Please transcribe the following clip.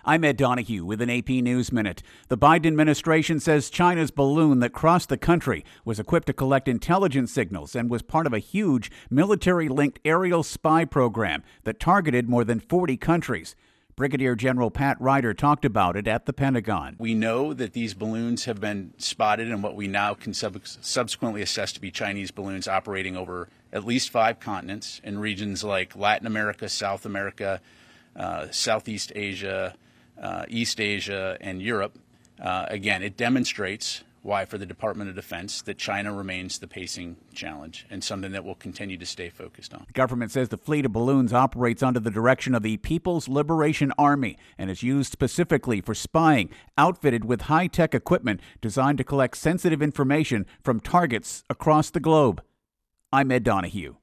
I'm Ed Donahue with an AP News Minute. The Biden administration says China's balloon that crossed the country was equipped to collect intelligence signals and was part of a huge military-linked aerial spy program that targeted more than 40 countries. Brigadier General Pat Ryder talked about it at the Pentagon. We know that these balloons have been spotted in what we now can subsequently assess to be Chinese balloons operating over at least 5 continents in regions like Latin America, South America, Southeast Asia, East Asia, and Europe. Again, it demonstrates why, for the Department of Defense, that China remains the pacing challenge and something that we'll continue to stay focused on. The government says the fleet of balloons operates under the direction of the People's Liberation Army and is used specifically for spying, outfitted with high-tech equipment designed to collect sensitive information from targets across the globe. I'm Ed Donahue.